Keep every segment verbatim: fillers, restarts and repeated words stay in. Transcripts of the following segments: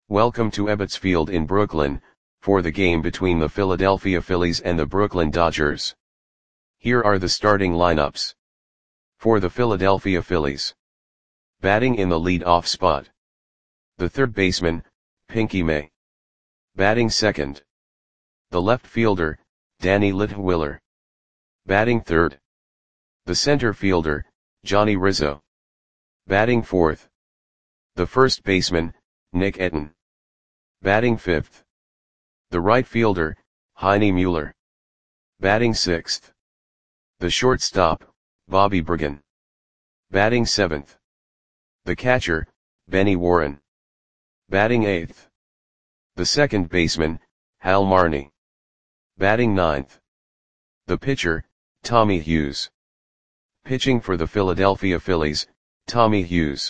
Welcome to Ebbets Field in Brooklyn, for the game between the Philadelphia Phillies and the Brooklyn Dodgers. Here are the starting lineups. For the Philadelphia Phillies. Batting in the lead-off spot. The third baseman, Pinky May. Batting second. The left fielder, Danny Litwiler. Batting third. The center fielder, Johnny Rizzo. Batting fourth. The first baseman, Nick Etten. Batting fifth. The right fielder, Heine Mueller. Batting sixth. The shortstop, Bobby Bergen. Batting seventh. The catcher, Benny Warren. Batting eighth. The second baseman, Hal Marney. Batting ninth. The pitcher, Tommy Hughes. Pitching for the Philadelphia Phillies, Tommy Hughes.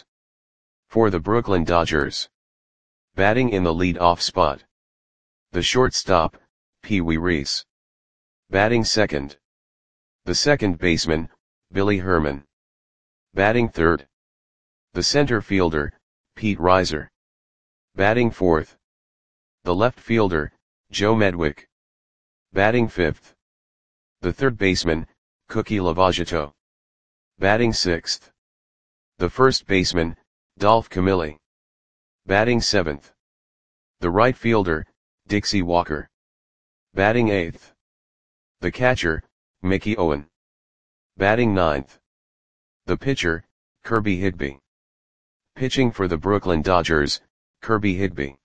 For the Brooklyn Dodgers. Batting in the lead-off spot. The shortstop, Pee Wee Reese. Batting second. The second baseman, Billy Herman. Batting third. The center fielder, Pete Reiser. Batting fourth. The left fielder, Joe Medwick. Batting fifth. The third baseman, Cookie Lavagetto. Batting sixth. The first baseman, Dolph Camilli. Batting seventh. The right fielder, Dixie Walker. Batting eighth. The catcher, Mickey Owen. Batting ninth. The pitcher, Kirby Higby. Pitching for the Brooklyn Dodgers, Kirby Higby.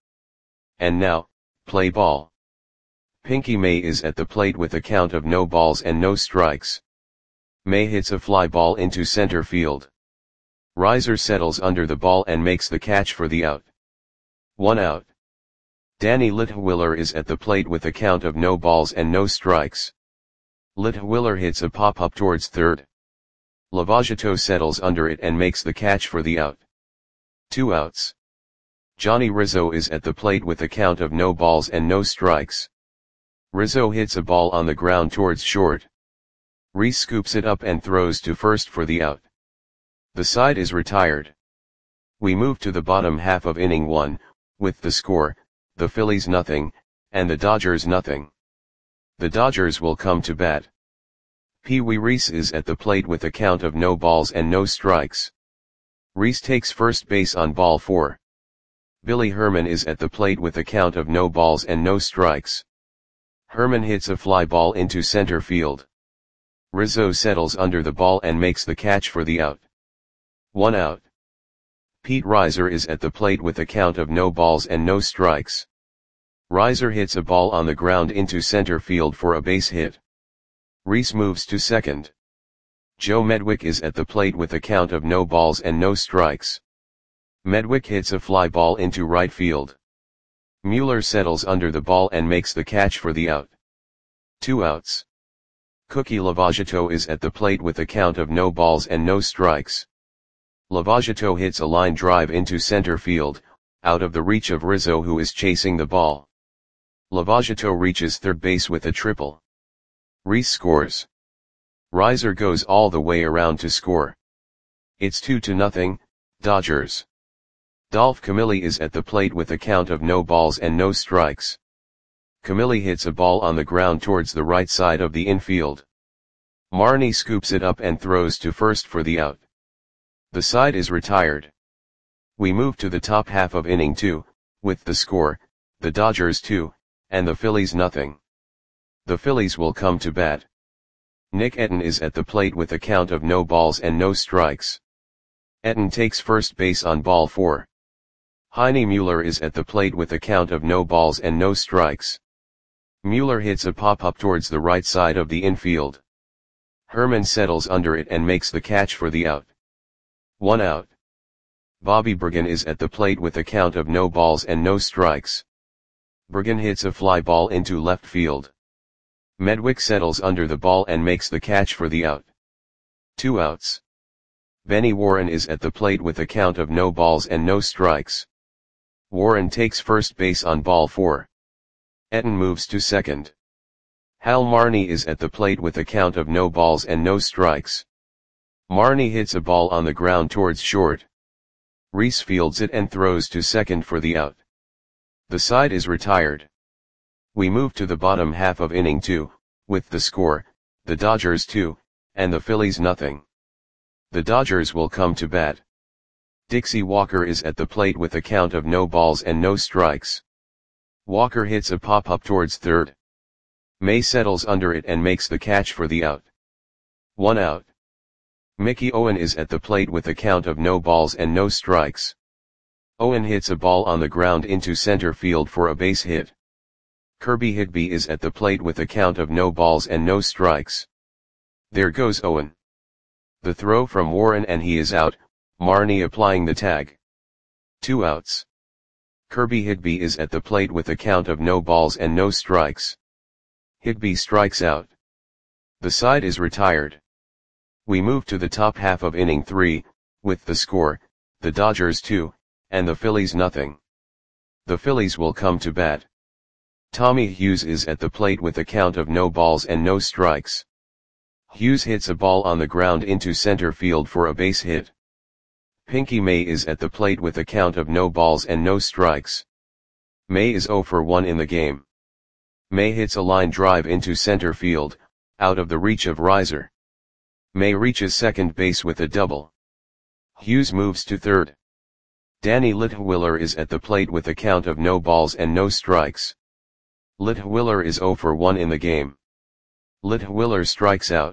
And now, play ball. Pinky May is at the plate with a count of no balls and no strikes. May hits a fly ball into center field. Reiser settles under the ball and makes the catch for the out. One out. Danny Litwiler is at the plate with a count of no balls and no strikes. Litwiler hits a pop-up towards third. Lavagetto settles under it and makes the catch for the out. Two outs. Johnny Rizzo is at the plate with a count of no balls and no strikes. Rizzo hits a ball on the ground towards short. Reese scoops it up and throws to first for the out. The side is retired. We move to the bottom half of inning one, with the score, the Phillies nothing, and the Dodgers nothing. The Dodgers will come to bat. Pee Wee Reese is at the plate with a count of no balls and no strikes. Reese takes first base on ball four. Billy Herman is at the plate with a count of no balls and no strikes. Herman hits a fly ball into center field. Rizzo settles under the ball and makes the catch for the out. One out. Pete Reiser is at the plate with a count of no balls and no strikes. Reiser hits a ball on the ground into center field for a base hit. Reese moves to second. Joe Medwick is at the plate with a count of no balls and no strikes. Medwick hits a fly ball into right field. Mueller settles under the ball and makes the catch for the out. Two outs. Cookie Lavagetto is at the plate with a count of no balls and no strikes. Lavagetto hits a line drive into center field, out of the reach of Rizzo who is chasing the ball. Lavagetto reaches third base with a triple. Reese scores. Reiser goes all the way around to score. It's two to nothing, Dodgers. Dolph Camilli is at the plate with a count of no balls and no strikes. Camilli hits a ball on the ground towards the right side of the infield. Marney scoops it up and throws to first for the out. The side is retired. We move to the top half of inning two, with the score, the Dodgers two, and the Phillies nothing. The Phillies will come to bat. Nick Etten is at the plate with a count of no balls and no strikes. Etten takes first base on ball four. Heine Mueller is at the plate with a count of no balls and no strikes. Mueller hits a pop-up towards the right side of the infield. Herman settles under it and makes the catch for the out. One out. Bobby Bergen is at the plate with a count of no balls and no strikes. Bergen hits a fly ball into left field. Medwick settles under the ball and makes the catch for the out. Two outs. Benny Warren is at the plate with a count of no balls and no strikes. Warren takes first base on ball four. Etten moves to second. Hal Marney is at the plate with a count of no balls and no strikes. Marney hits a ball on the ground towards short. Reese fields it and throws to second for the out. The side is retired. We move to the bottom half of inning two, with the score, the Dodgers two, and the Phillies nothing. The Dodgers will come to bat. Dixie Walker is at the plate with a count of no balls and no strikes. Walker hits a pop-up towards third. May settles under it and makes the catch for the out. One out. Mickey Owen is at the plate with a count of no balls and no strikes. Owen hits a ball on the ground into center field for a base hit. Kirby Higby is at the plate with a count of no balls and no strikes. There goes Owen. The throw from Warren and he is out, Marnie applying the tag. Two outs. Kirby Higby is at the plate with a count of no balls and no strikes. Higby strikes out. The side is retired. We move to the top half of inning three, with the score, the Dodgers two, and the Phillies nothing. The Phillies will come to bat. Tommy Hughes is at the plate with a count of no balls and no strikes. Hughes hits a ball on the ground into center field for a base hit. Pinky May is at the plate with a count of no balls and no strikes. May is oh for one in the game. May hits a line drive into center field, out of the reach of Riser. May reaches second base with a double. Hughes moves to third. Danny Litwiller is at the plate with a count of no balls and no strikes. Litwiller is oh for one in the game. Litwiller strikes out.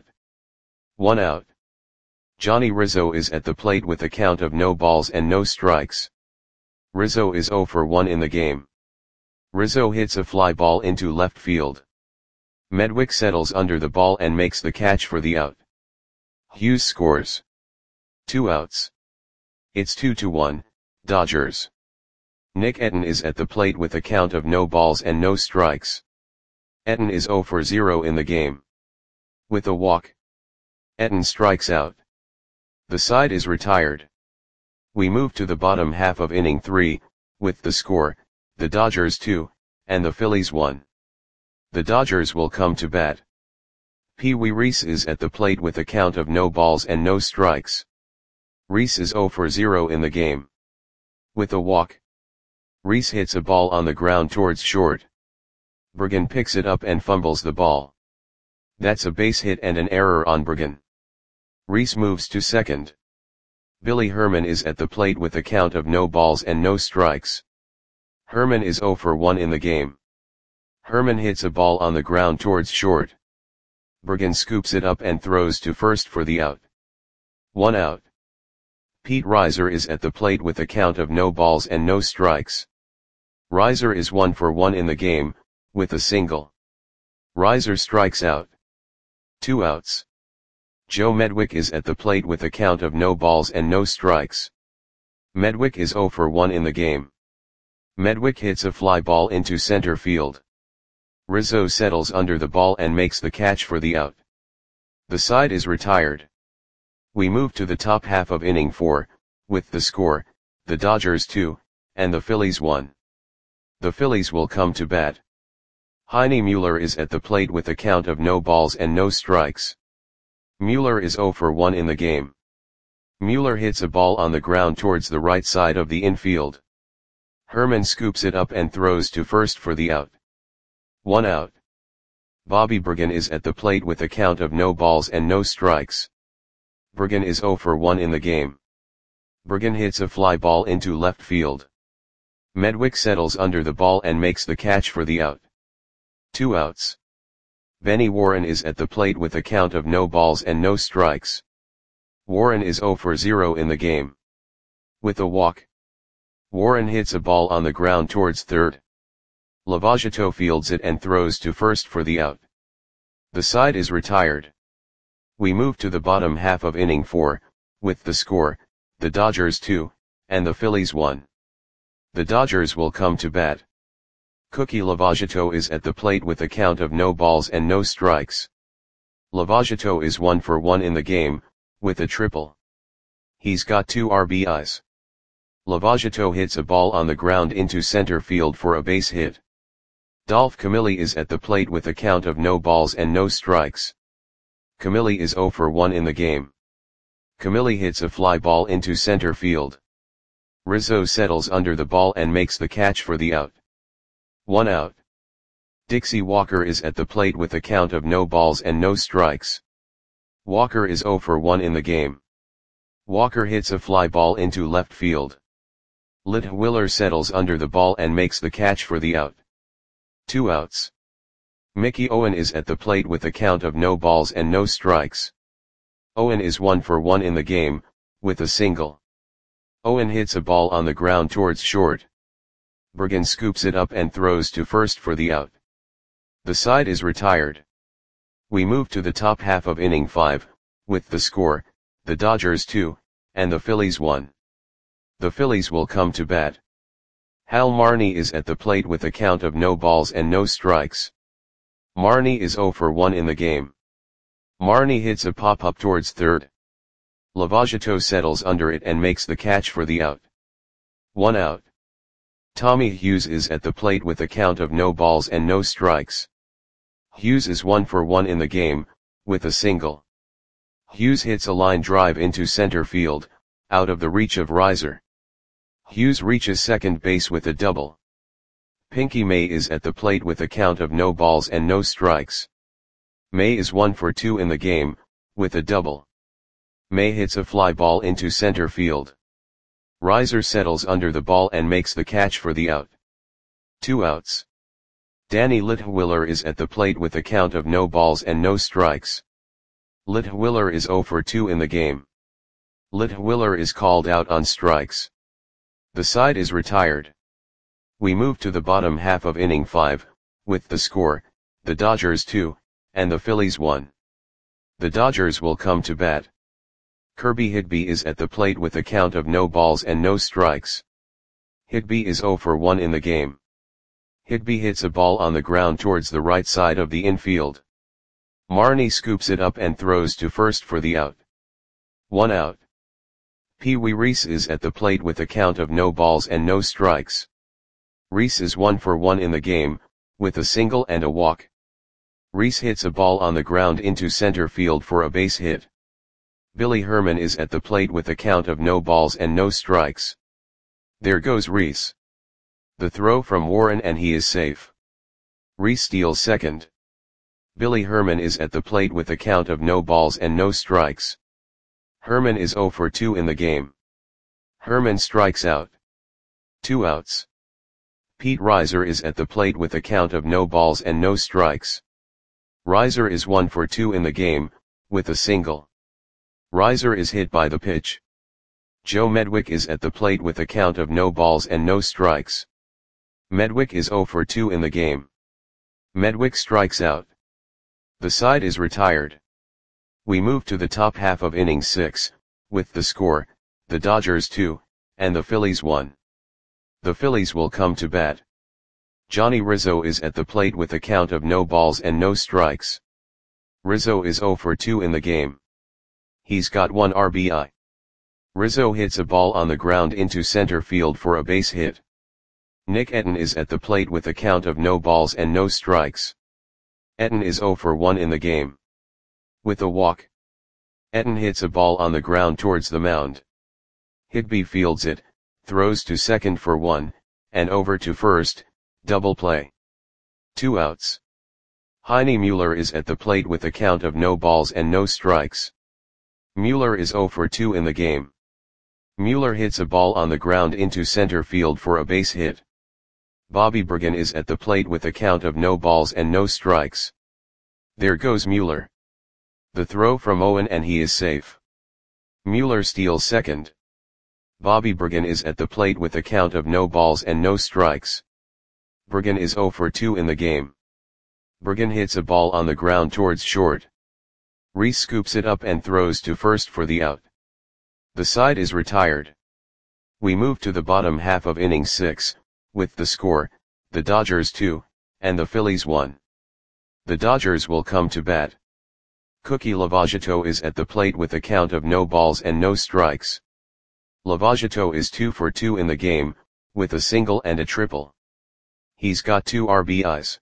One out. Johnny Rizzo is at the plate with a count of no balls and no strikes. Rizzo is oh for one in the game. Rizzo hits a fly ball into left field. Medwick settles under the ball and makes the catch for the out. Hughes scores. Two outs. It's two to one, Dodgers. Nick Etten is at the plate with a count of no balls and no strikes. Etten is oh for zero in the game. With a walk, Etten strikes out. The side is retired. We move to the bottom half of inning three, with the score, the Dodgers two, and the Phillies one. The Dodgers will come to bat. Pee Wee Reese is at the plate with a count of no balls and no strikes. Reese is oh for zero in the game. With a walk, Reese hits a ball on the ground towards short. Bergen picks it up and fumbles the ball. That's a base hit and an error on Bergen. Reese moves to second. Billy Herman is at the plate with a count of no balls and no strikes. Herman is oh for one in the game. Herman hits a ball on the ground towards short. Bergen scoops it up and throws to first for the out. One out. Pete Reiser is at the plate with a count of no balls and no strikes. Reiser is one for one in the game, with a single. Reiser strikes out. Two outs. Joe Medwick is at the plate with a count of no balls and no strikes. Medwick is oh for one in the game. Medwick hits a fly ball into center field. Rizzo settles under the ball and makes the catch for the out. The side is retired. We move to the top half of inning four, with the score, the Dodgers two, and the Phillies one. The Phillies will come to bat. Heine Mueller is at the plate with a count of no balls and no strikes. Mueller is oh for one in the game. Mueller hits a ball on the ground towards the right side of the infield. Herman scoops it up and throws to first for the out. One out. Bobby Bergen is at the plate with a count of no balls and no strikes. Bergen is oh for one in the game. Bergen hits a fly ball into left field. Medwick settles under the ball and makes the catch for the out. Two outs. Benny Warren is at the plate with a count of no balls and no strikes. Warren is oh for zero in the game. With a walk, Warren hits a ball on the ground towards third. Lavageto fields it and throws to first for the out. The side is retired. We move to the bottom half of inning four, with the score, the Dodgers two, and the Phillies one. The Dodgers will come to bat. Cookie Lavageto is at the plate with a count of no balls and no strikes. Lavageto is one for one in the game, with a triple. He's got two R B Is. Lavageto hits a ball on the ground into center field for a base hit. Dolph Camilli is at the plate with a count of no balls and no strikes. Camilli is oh for one in the game. Camilli hits a fly ball into center field. Rizzo settles under the ball and makes the catch for the out. One out. Dixie Walker is at the plate with a count of no balls and no strikes. Walker is zero for one in the game. Walker hits a fly ball into left field. Litwiller settles under the ball and makes the catch for the out. Two outs. Mickey Owen is at the plate with a count of no balls and no strikes. Owen is one for one in the game, with a single. Owen hits a ball on the ground towards short. Bergen scoops it up and throws to first for the out. The side is retired. We move to the top half of inning five, with the score, the Dodgers two, and the Phillies one. The Phillies will come to bat. Hal Marney is at the plate with a count of no balls and no strikes. Marney is zero for one in the game. Marney hits a pop-up towards third. Lovato settles under it and makes the catch for the out. One out. Tommy Hughes is at the plate with a count of no balls and no strikes. Hughes is one for one in the game, with a single. Hughes hits a line drive into center field, out of the reach of Reiser. Hughes reaches second base with a double. Pinky May is at the plate with a count of no balls and no strikes. May is one for two in the game, with a double. May hits a fly ball into center field. Reiser settles under the ball and makes the catch for the out. Two outs. Danny Litwiller is at the plate with a count of no balls and no strikes. Litwiller is zero for two in the game. Litwiller is called out on strikes. The side is retired. We move to the bottom half of inning five, with the score, the Dodgers two, and the Phillies one. The Dodgers will come to bat. Kirby Higby is at the plate with a count of no balls and no strikes. Higby is zero for one in the game. Higby hits a ball on the ground towards the right side of the infield. Marney scoops it up and throws to first for the out. One out. Pee Wee Reese is at the plate with a count of no balls and no strikes. Reese is one for one in the game, with a single and a walk. Reese hits a ball on the ground into center field for a base hit. Billy Herman is at the plate with a count of no balls and no strikes. There goes Reese. The throw from Warren and he is safe. Reese steals second. Billy Herman is at the plate with a count of no balls and no strikes. Herman is zero for two in the game. Herman strikes out. Two outs. Pete Reiser is at the plate with a count of no balls and no strikes. Reiser is one for two in the game, with a single. Reiser is hit by the pitch. Joe Medwick is at the plate with a count of no balls and no strikes. Medwick is zero for two in the game. Medwick strikes out. The side is retired. We move to the top half of inning six, with the score, the Dodgers two, and the Phillies one. The Phillies will come to bat. Johnny Rizzo is at the plate with a count of no balls and no strikes. Rizzo is zero for two in the game. He's got one R B I. Rizzo hits a ball on the ground into center field for a base hit. Nick Etten is at the plate with a count of no balls and no strikes. Etten is zero for one in the game. With a walk. Etten hits a ball on the ground towards the mound. Higby fields it, throws to second for one, and over to first, double play. Two outs. Heine Mueller is at the plate with a count of no balls and no strikes. Mueller is zero for two in the game. Mueller hits a ball on the ground into center field for a base hit. Bobby Bergen is at the plate with a count of no balls and no strikes. There goes Mueller. The throw from Owen and he is safe. Mueller steals second. Bobby Bergen is at the plate with a count of no balls and no strikes. Bergen is zero for two in the game. Bergen hits a ball on the ground towards short. Reese scoops it up and throws to first for the out. The side is retired. We move to the bottom half of inning six, with the score, the Dodgers two, and the Phillies one. The Dodgers will come to bat. Cookie Lovato is at the plate with a count of no balls and no strikes. Lovato is two for two in the game, with a single and a triple. He's got two R B Is.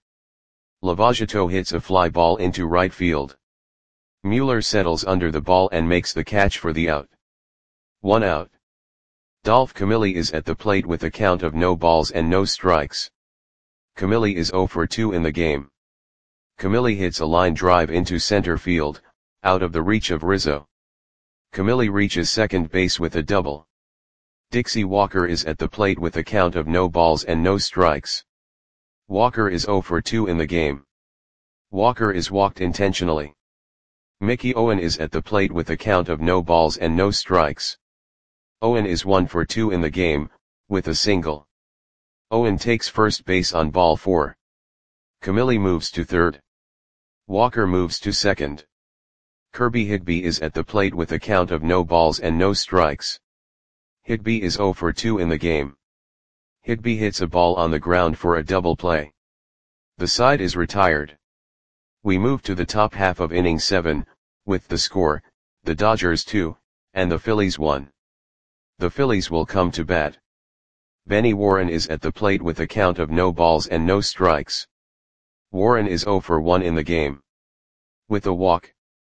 Lovato hits a fly ball into right field. Mueller settles under the ball and makes the catch for the out. One out. Dolph Camilli is at the plate with a count of no balls and no strikes. Camilli is zero for two in the game. Camilli hits a line drive into center field, out of the reach of Rizzo. Camilli reaches second base with a double. Dixie Walker is at the plate with a count of no balls and no strikes. Walker is zero for two in the game. Walker is walked intentionally. Mickey Owen is at the plate with a count of no balls and no strikes. Owen is one for two in the game, with a single. Owen takes first base on ball four. Camilli moves to third. Walker moves to second. Kirby Higbee is at the plate with a count of no balls and no strikes. Higbee is zero for two in the game. Higbee hits a ball on the ground for a double play. The side is retired. We move to the top half of inning seven, with the score, the Dodgers two, and the Phillies one. The Phillies will come to bat. Benny Warren is at the plate with a count of no balls and no strikes. Warren is zero for one in the game. With a walk.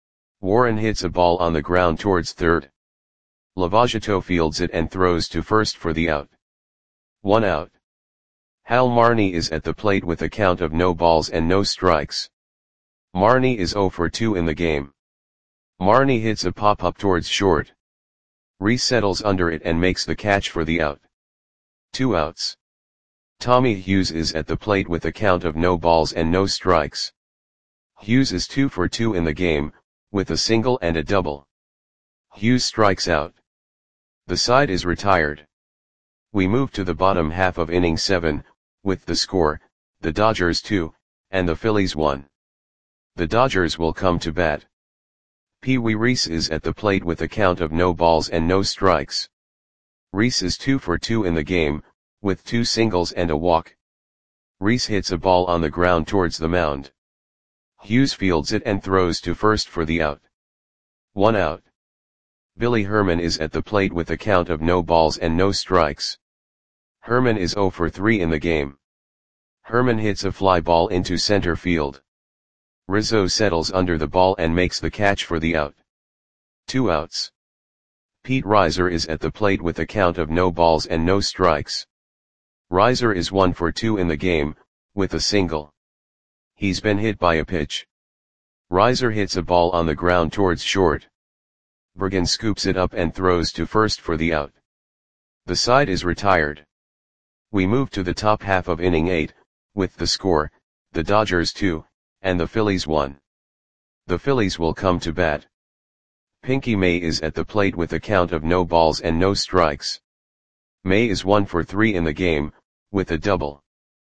Warren hits a ball on the ground towards third. Lavagetto fields it and throws to first for the out. One out. Hal Marney is at the plate with a count of no balls and no strikes. Marney is zero for two in the game. Marney hits a pop-up towards short. Reese settles under it and makes the catch for the out. Two outs. Tommy Hughes is at the plate with a count of no balls and no strikes. Hughes is two for two in the game, with a single and a double. Hughes strikes out. The side is retired. We move to the bottom half of inning seven, with the score, the Dodgers two, and the Phillies one. The Dodgers will come to bat. Pee Wee Reese is at the plate with a count of no balls and no strikes. Reese is two for two in the game, with two singles and a walk. Reese hits a ball on the ground towards the mound. Hughes fields it and throws to first for the out. One out. Billy Herman is at the plate with a count of no balls and no strikes. Herman is zero for three in the game. Herman hits a fly ball into center field. Rizzo settles under the ball and makes the catch for the out. Two outs. Pete Reiser is at the plate with a count of no balls and no strikes. Reiser is one for two in the game, with a single. He's been hit by a pitch. Reiser hits a ball on the ground towards short. Bergen scoops it up and throws to first for the out. The side is retired. We move to the top half of inning eight, with the score, the Dodgers two, and the Phillies one. The Phillies will come to bat. Pinky May is at the plate with a count of no balls and no strikes. May is one for three in the game, with a double.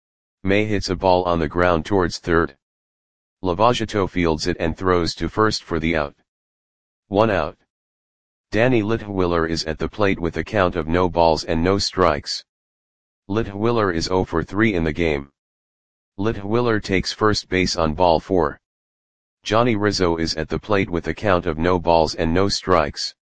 May hits a ball on the ground towards third. Lavagetto fields it and throws to first for the out. One out. Danny Litwiller is at the plate with a count of no balls and no strikes. Litwiller is zero for three in the game. Litwiller takes first base on ball four. Johnny Rizzo is at the plate with a count of no balls and no strikes.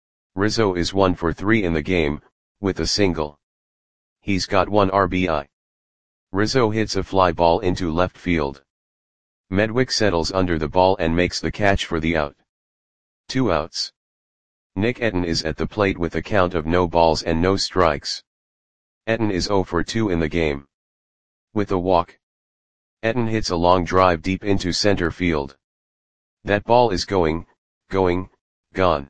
Rizzo is one for three in the game, with a single. He's got one R B I. Rizzo hits a fly ball into left field. Medwick settles under the ball and makes the catch for the out. Two outs. Nick Etten is at the plate with a count of no balls and no strikes. Etten is zero for two in the game. With a walk. Etten hits a long drive deep into center field. That ball is going, going, gone.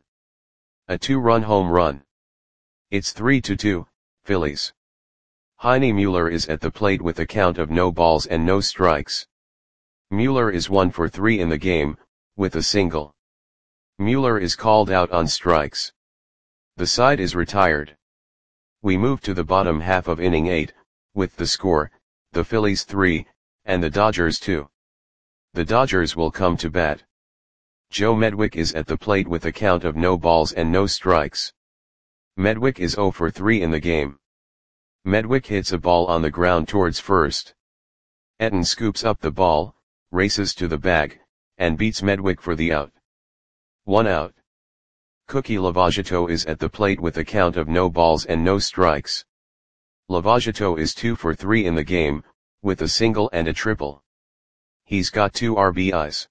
A two-run home run. It's three to two, Phillies. Heine Mueller is at the plate with a count of no balls and no strikes. Mueller is one for three in the game, with a single. Mueller is called out on strikes. The side is retired. We move to the bottom half of inning eight, with the score, the Phillies three, and the Dodgers two. The Dodgers will come to bat. Joe Medwick is at the plate with a count of no balls and no strikes. Medwick is zero for three in the game. Medwick hits a ball on the ground towards first. Etten scoops up the ball, races to the bag, and beats Medwick for the out. One out. Cookie Lavagetto is at the plate with a count of no balls and no strikes. Lavagetto is two for three in the game, with a single and a triple. He's got two R B Is.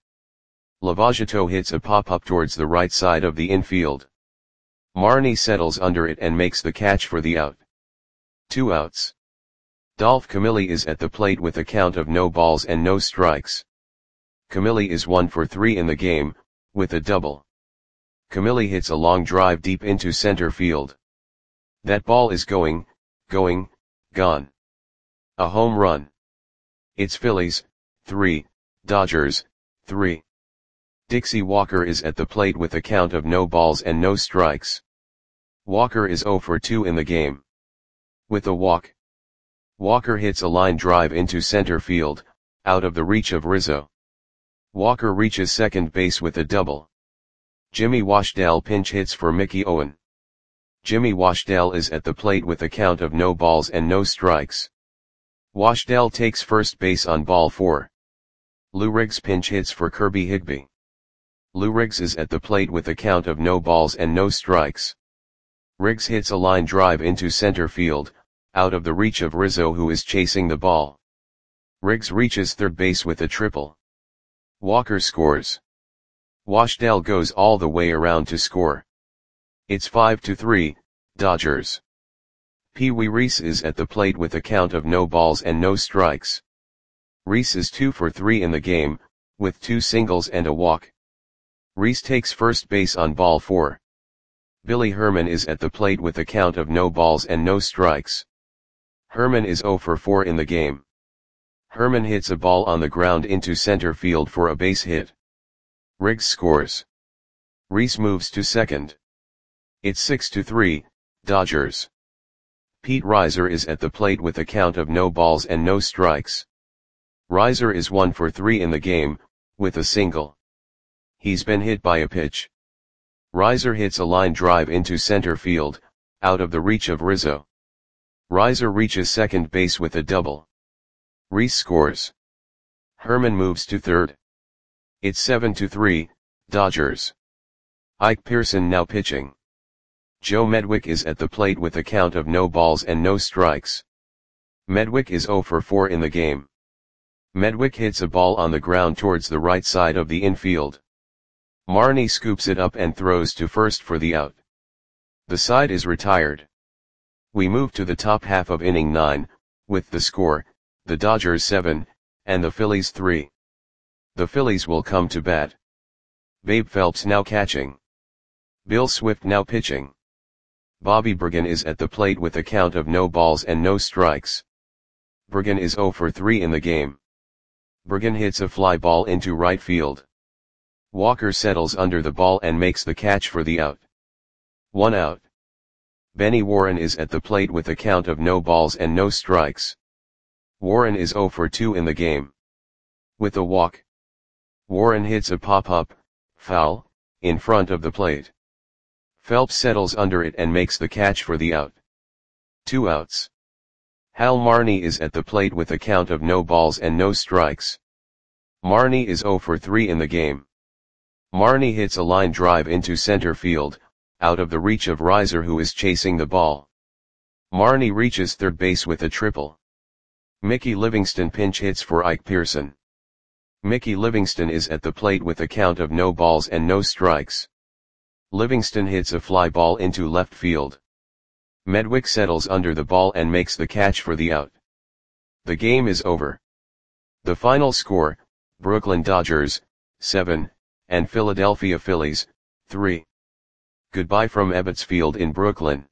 Lavagetto hits a pop-up towards the right side of the infield. Marney settles under it and makes the catch for the out. Two outs. Dolph Camilli is at the plate with a count of no balls and no strikes. Camilli is one for three in the game, with a double. Camilli hits a long drive deep into center field. That ball is going, going, gone. A home run. It's Phillies, three, Dodgers, three. Dixie Walker is at the plate with a count of no balls and no strikes. Walker is zero for two in the game. With a walk. Walker hits a line drive into center field, out of the reach of Rizzo. Walker reaches second base with a double. Jimmy Washdale pinch hits for Mickey Owen. Jimmy Washdale is at the plate with a count of no balls and no strikes. Washdale takes first base on ball four. Lou Riggs pinch hits for Kirby Higbee. Lou Riggs is at the plate with a count of no balls and no strikes. Riggs hits a line drive into center field, out of the reach of Rizzo who is chasing the ball. Riggs reaches third base with a triple. Walker scores. Washdale goes all the way around to score. It's five to three, Dodgers. Pee Wee Reese is at the plate with a count of no balls and no strikes. Reese is two for three in the game, with two singles and a walk. Reese takes first base on ball four. Billy Herman is at the plate with a count of no balls and no strikes. Herman is zero for four in the game. Herman hits a ball on the ground into center field for a base hit. Riggs scores. Reese moves to second. It's six to three, Dodgers. Pete Reiser is at the plate with a count of no balls and no strikes. Reiser is one for three in the game, with a single. He's been hit by a pitch. Reiser hits a line drive into center field, out of the reach of Rizzo. Reiser reaches second base with a double. Reese scores. Herman moves to third. It's seven to three, Dodgers. Ike Pearson now pitching. Joe Medwick is at the plate with a count of no balls and no strikes. Medwick is zero for four in the game. Medwick hits a ball on the ground towards the right side of the infield. Marnie scoops it up and throws to first for the out. The side is retired. We move to the top half of inning nine, with the score, the Dodgers seven, and the Phillies three. The Phillies will come to bat. Babe Phelps now catching. Bill Swift now pitching. Bobby Bergen is at the plate with a count of no balls and no strikes. Bergen is zero for three in the game. Bergen hits a fly ball into right field. Walker settles under the ball and makes the catch for the out. One out. Benny Warren is at the plate with a count of no balls and no strikes. Warren is zero for two in the game. With a walk. Warren hits a pop-up, foul, in front of the plate. Phelps settles under it and makes the catch for the out. Two outs. Hal Marnie is at the plate with a count of no balls and no strikes. Marnie is zero for three in the game. Marnie hits a line drive into center field, out of the reach of Reiser who is chasing the ball. Marnie reaches third base with a triple. Mickey Livingston pinch hits for Ike Pearson. Mickey Livingston is at the plate with a count of no balls and no strikes. Livingston hits a fly ball into left field. Medwick settles under the ball and makes the catch for the out. The game is over. The final score, Brooklyn Dodgers, seven, and Philadelphia Phillies, three. Goodbye from Ebbets Field in Brooklyn.